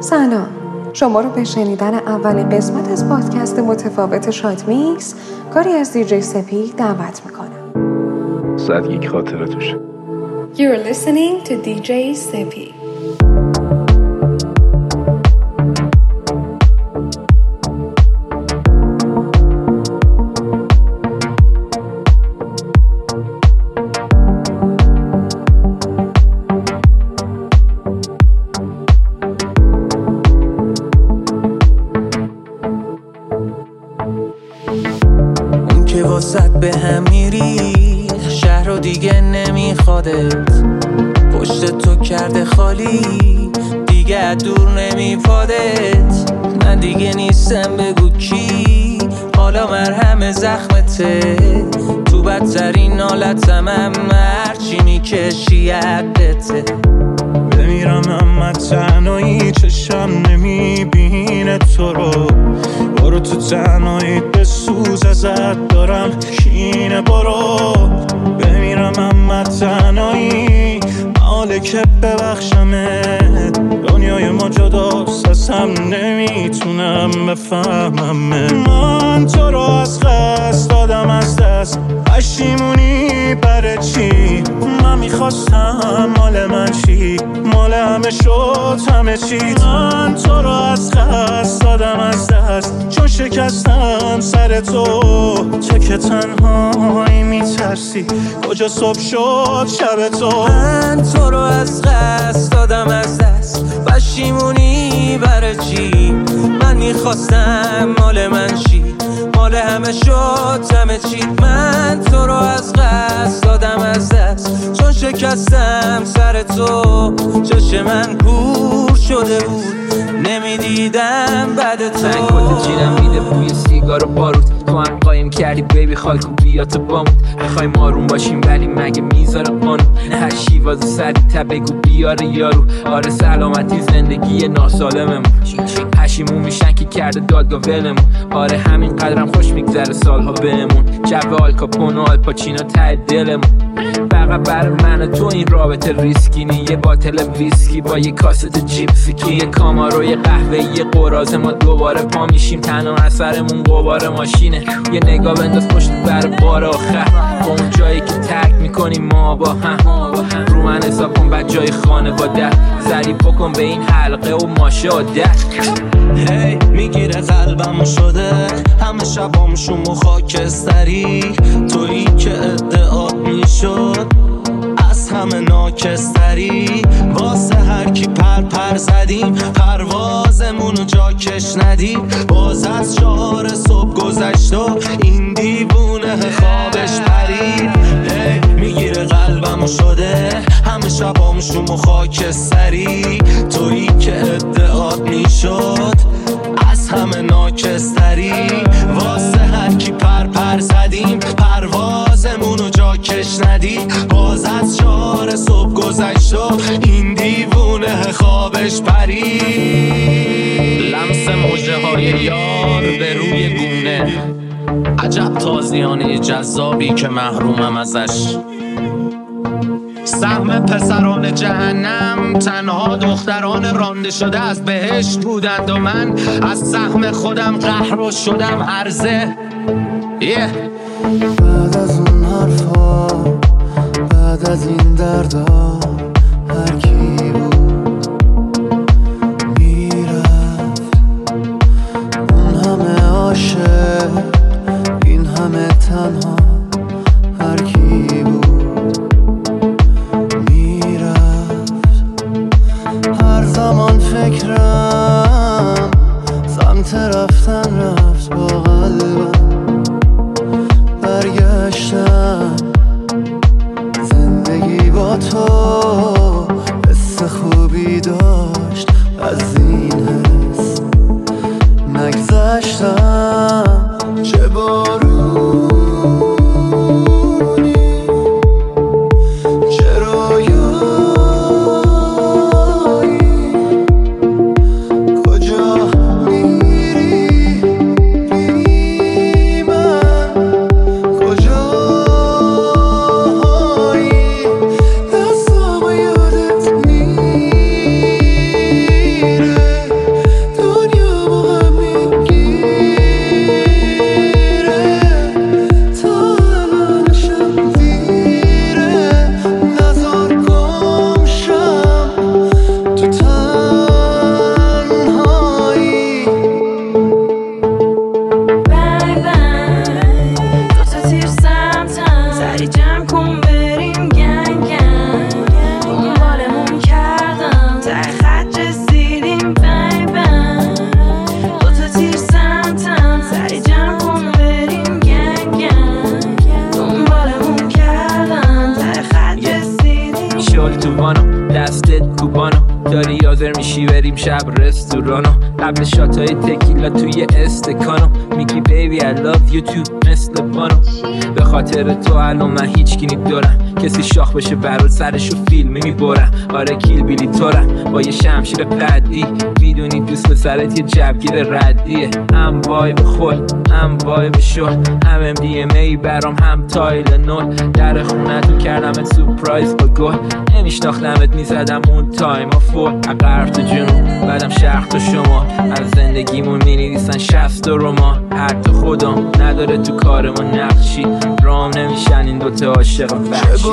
سلام، شما رو به شنیدن اولین قسمت از پادکست متفاوت شادمیکس کاری از دیجی سپی دعوت میکنم. 101 خاطره توشه. You're listening to DJ سپی. واسط به هم میری شهر رو دیگه نمیخوادت، پشت تو کرده خالی دیگه دور نمیپادت. من دیگه نیستم بگو کی، حالا مرهم زخمته، تو بدترین حالتم هرچی میکشی عقدته. بمیرم اما تنهایی چشم نمیبینه تو رو، برو تو تنهایی بسوز ازت دارم کینه. برو بمیرم اما تنهایی حاله که ببخشمت، دنیای ما جداست ازم نمیتونم بفهمم. من تو رو از قصد دادم از دست، پشیمونی برای چی؟ من میخواستم مال من چی؟ مال همه شد همه چیت. من تو رو از قصد دادم از دست، چون شکستم سر تو که تنهایی میترسی کجا صبح شد شب تو. من تو رو از قصد دادم از دست، پشیمونی برای چی؟ من میخواستم مال من چی؟ مال همه شد همه چیت. من تو رو از قصد دادم از دست، چون شکستم سر تو چشم من کور شده بود نمیدیدم بعد تو. من کت جیرم میده بوی سیگار و باروت، تو هم قایم کردی بیبی خالکو بیا تو بامون. میخوایم آروم باشیم ولی مگه میذاره قانون؟ هر شیواز سری تا بگو بیاره یارو. آره سلامتی زندگی ناسالممون، پشیمون میشن که کرده دادگاه ولمون. آره همین قدرم خوش میگذره سالها بهمون، جو آلکاپون و آلپاچینو ته دلمون. فقط برای من و تو این رابطه ریسکی نی، یه باتل ویسکی با یه کاست جیپسیکی، یه کامارو یه قهوه یه قراضه. ما دوباره پا میشیم تنها اثرمون قبار ماشینه. یه نگاه بنداز پشت بر بار آخر، با اون جایی که ترک میکنیم ما با هم. رو من حساب کن بعد جای خانواده، ضریب بکن به این حلقه و ماشاده. هی میگیره قلبم شده همه شبامشون خاکستری، تویی که ادعات میشد از همه ناکستری. واسه هر کی پر زدیم پروازمونو جا کش ندیم. باز از 4 صبح گذشت و این دیوونه خوابش پرید. میگیره قلبمو شده همه شبامشون خاکستری، تویی که ادعات میشد از همه ناکستری. واسه هر کی پر زدیم پروازمونو جا کش ندید. باز از 4 صبح گذشت و این دیوونه خوابش پرید. لمس موجه های یار به روی گونه، عجب تازیانه جذابی که محرومم ازش. سهم پسران جهنم تنها دختران رانده شده از بهشت بودند و من از سهم خودم قهر شدم عرضه. بعد از اون حرفا، بعد از این دردا، هر کی بود میرفت. اون همه عاشق این همه تنها، هر کی بود میرفت. هر زمان فکرم سمت رفتن رفت، با قلبم برگشتم. زندگی با تو حس خوبی داشت، از این حس نگذشتم. چه بارونی چه رویایی، کجا میری چی بریم شب رستورانو، قبل شاتای تکیلا توی استکانو، میگی بیبی I love you too مثل بانو. به خاطر تو الان من هیچ کی ندارم، کسی شاخ بشه برات سرشو فیلمی میبرم. آره کیل بیلی تورم با یه شمشیر قدی، میدونی دوست پسرت یه جوگیر ردیه. هم وایب خود هم وایب شد، هم MDMA برام هم تایلنول. در خونه تو کردمت سورپرایز با گل، نمیشناختمت میزدم اون تایم ها فول. غرب تو جنوب بعدم شرق تو شما، از زندگیمون مینویسن 60 رمان. حتی خودم نداره تو کار ما نقشی، رام نمیشن این دوتا عاشق وحشی.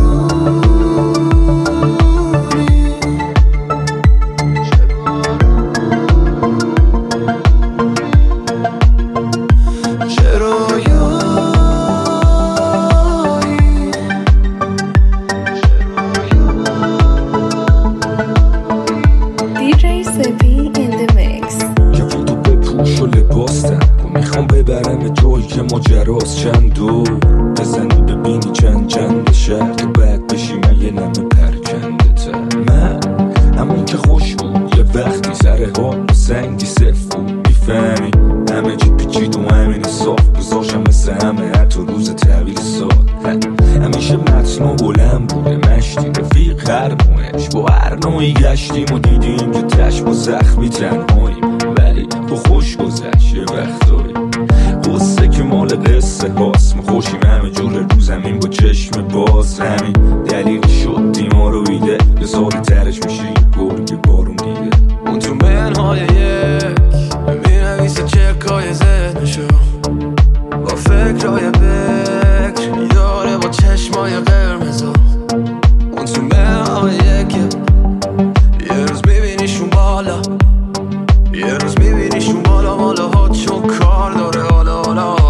ماجراست چند دور بزنی ببینی چند شهر، تو بعد بشی من یه نمه پرکنده تر. من همون که خوش بود یه وقتی سر حال و سنگی صف بود، میفهمی همه چی پیچید و همین صاف گذاشم مثل همه حتی روز تحویل سال. همیشه متن و بلند بوده مشتی رفیق هرمونش، با هر نوعی گشتیم و دیدیم که تش با زخمی تنهاییم، ولی با خوش گذشت یه وقتایی. قصه که مال قصه هاست، ما خوشیم همه جور رو زمین با چشم باز. همین دلیل شد دیما رو بیده یه سال ترش میشه یه گرگ بارون دیده. اون تو منهای یک مینویسه چکای ذهنشو، با فکرهای بکر میداره با چشمای قرمزا. اون تو منهای یک یه روز میبینیشون بالا، یه روز میبینیشون بالا مالا ها چون کار داره حالا.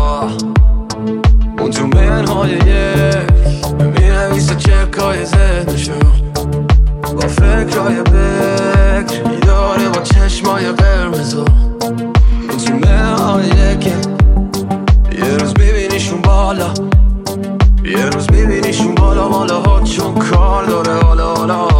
اون تو منهای یک مینویسه چکای ذهنشو، با فکرهای بکر میداره با چشمای قرمزا. اون تو منهای یک یه روز میبینیشون بالا، یه روز میبینیشون بالا مالا ها چون کار داره حالا.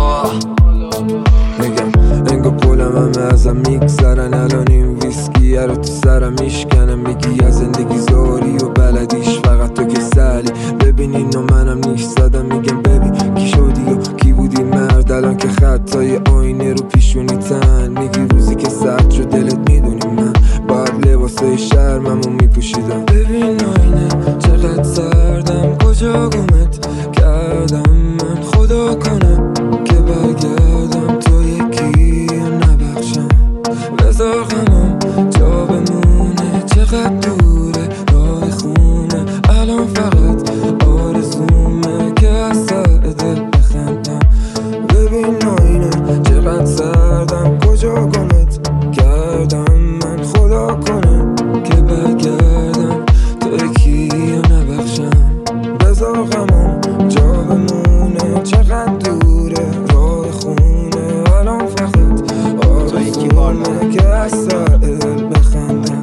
میگم انگا پولم همه ازم میگذرن، الان این ویسکیه رو تو سرم میشکنم. میگی از زندگی زاری و بلدیش فقط تو که سلی، ببین اینو منم نیش زدم. میگم ببین کی شدی و کی بودی مرد، الان که خطای آینه رو پیشونی تن. میگی روزی که سرد شد دلت میدونی من باید لباسای شرممو میپوشیدم. ببین آینه چقدر سردم، کجا گمت کردم من، خدا کنه که برگردم تو یکی نبخشم. بذار غمم جا بمونه، چقدر دوره راه خونه، الان فقط آرزومه که از سر دل بخندم. ببین آینه چقدر سردم، کجا گمت کردم من، خدا کنه که برگردم تو یکی نبخشم. بذار غمم جا بمونه، چقدر دوره راه خونه، الان فقط آرزومه که از سر دل بخندم.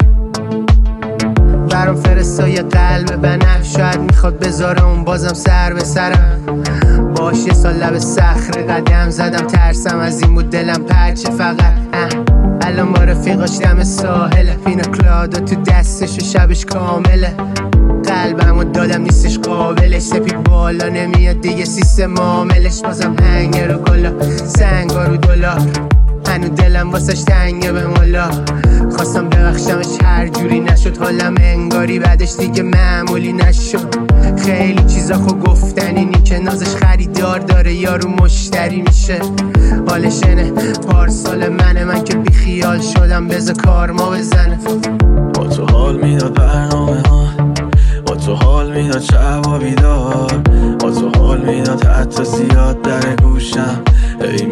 برام فرستای قلب بنفش، شاید میخواد بذاره اون بازم سر به سرم. باش یه سال لب صخره قدم زدم، ترسم از این بود دلم پرچه فقط. الان با رفیقاش دم ساحله، پینا کلادا تو دستش و شبش کامله. قلبمو دادم نیستش قابلش، سپید بالا نمیاد دیگه سیستم معاملش. بازم هنگه رو گلا سنگا رو دلار، هنو دلم واسش تنگه به مولا. خواستم ببخشمش هر جوری نشد، حالم انگاری بعدش دیگه معمولی نشد. خیلی چیزا خو گفتن، اینی که نازش خریدار داره یارو مشتری میشه. حالش اینه پارسال من که بی خیال شدم، بذار کارما بزنه. با تو حال میداد برنامه ها، با تو حال میداد شب و بیدار، با تو حال میداد حتی زیاد در گوشم. ای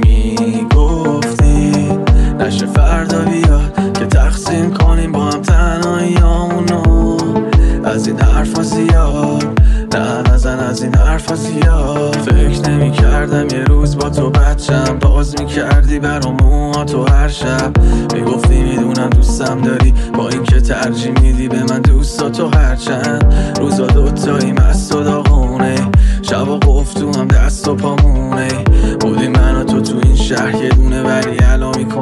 میگفتی نشه فردا بیاد که تقسیم کنیم با هم تنهاییامونو. از این حرفا زیاد نه نزن، از این حرفا زیاد. فکر نمی کردم یه روز با تو بچم، باز می کردی برام موهاتو هر شب. میگفتی میدونم دوستم داری، با این که ترجیح میدی به من دوستاتو هرچند. روزا دوتایی مست و داغونه، شب و قفل تو هم دست و پامونه. بودی من و تو این شهر یه دونه، ولی الان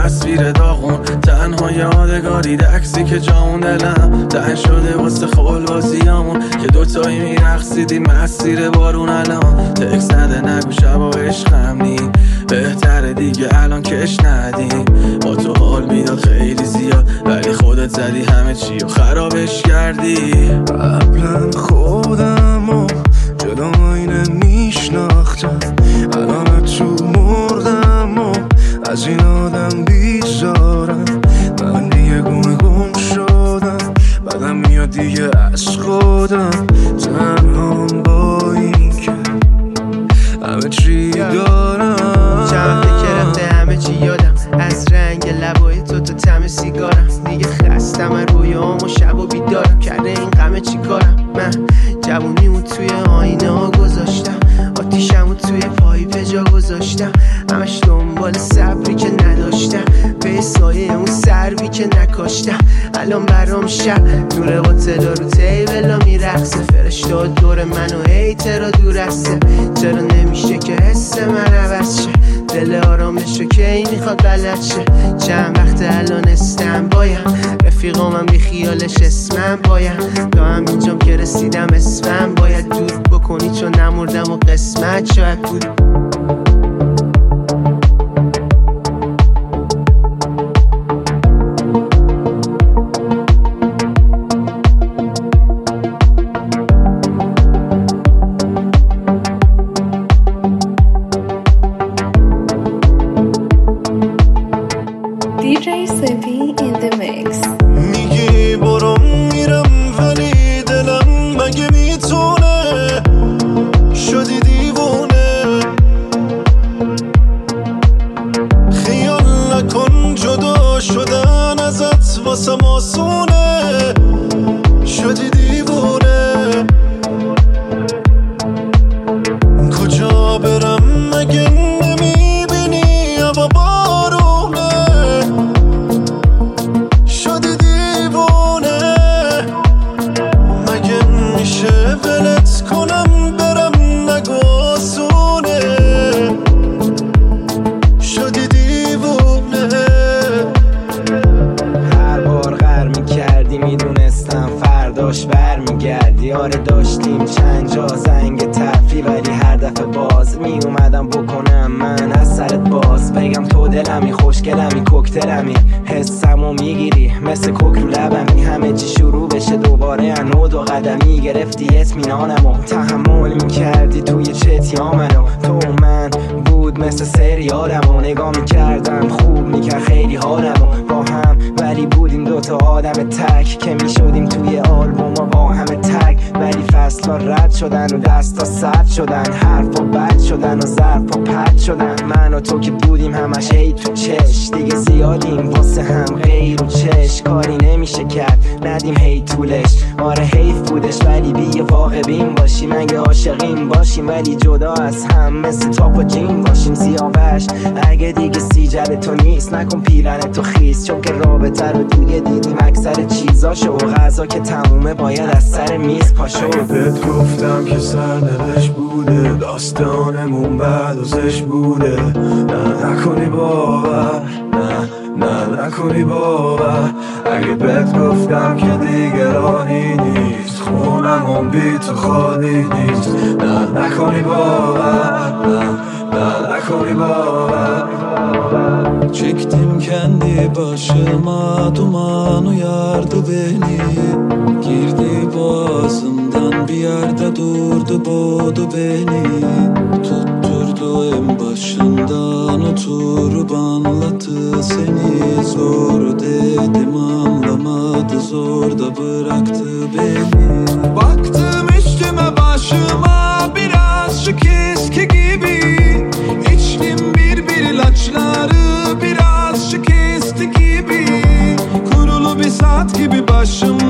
تصویر داغون، تنها یادگاری دکسی که جامون دلم تن شده واسه خلوازیامون که دوتایی میرقصیدیم مسیر بارون. الان تکس نده نگو شبا عشقم نی، بهتره دیگه الان کش ندیم. با تو حال میداد خیلی زیاد ولی خودت زدی همه چی و خرابش کردی. قبلا خودمو جلو آینه میشناختم، الان تو مردم و از این آدم بیزارم. من دیگه گم شدم، بعدم میاد دیگه از خودم. تنهام با این که همه چی دارم. چند فکر رفته همه چی یادم، از رنگ لبای تو تا طعم سیگارم. دیگه خستم از رویام و شب و بیدارم، کرده این غمه چی کارم. من جوونیمو توی آینه ها گذاشتم، آتیشمو توی پایپ جا گذاشتم. همش دنبال صبری که نداشتم، به سایه اون سروی که نکاشتم. الان برام شب نور قاتل رو تیبلا میرقصه، فرشته دور منو هیترا دور هسته. چرا نمیشه که حس من عوض شه، دل آرامشو کی میخواد بلد شه. چند وقت الان استم بایم، رفیقامم بی خیالش اسمم بایم. تا همینجام که رسیدم اسمم باید دور بکنی، چون نمردم و قسمت شاید بود. DJ Sepi in the mix. میگی برو میرم ولی دلم مگه میتونه، شدی دیوونه. خیال نکن جدا شدن ازت واسم آسونه، شدی دیوونه. کجا برم مگه نمیبینی هوا بارونه، شدی دیوونه. مگه میشه ولت کنم برم نگو آسونه، شدی دیوونه. هر بار غر میکردی میدونستم فرداش بر میگردی. آره داشتیم چند جا زنگ تفریح ولی هر دفعه باز میومدم بکنم من از سرت باز. بگم تو دلمی خوشگلمی کوکتلمی، حسمو میگیری مثل کوک رو لبمی. همه چی شروع بشه دوباره انو دو قدمی، گرفتی اطمینانمو تحمل میکردی توی چتیامنو. تو من بود مثل سریالمو، نگاه میکردم خوب میکرد خیلی حالمو با هم. ولی بودیم دوتا آدم تک که میشدیم توی آلبوم و با همه تک. ولی فصلا رد شدن و دستا سرد شدن، حرفا بد شدن و ظرفا پد شدن. من و تو که بودیم همش هی تو چش، دیگه زیادیم واسه هم غیر و چش. کاری نمیشه کرد ندیم هی طولش، آره حیف بودش ولی بی واقع بین باشیم. اگه عاشقیم باشیم ولی جدا از هم مثل تاپ و جین باشیم. سیاوش اگه دیگه سیجل تو نیست نکن پیرن تو خیز، چون که رابطه رو دیگه دیدیم اکثر چیزاشو. غذا که تمومه باید از سر میز پاشو. بهت گفتم که سرنوشت بوده، داستانمون بعد ازش بوده. نه نکنی باور، نه نکنی باور. اگه بهت گفتم که دیگه راهی نیست، خونمون بی تو خالی نیست. نه نکنی باور، نه nako baba. Çektim kendi başıma duman uyardı beni. Girdi boğazımdan bir yerde durdu boğdu beni. Tutturdu en başından oturup anlattı seni. Zor dedim anlamadı, zor da bıraktı beni. Baktım üstüme başıma birazcık eski gibi. İçtim bir ilaçları birazcık esti gibi. Kurulu bir saat gibi başım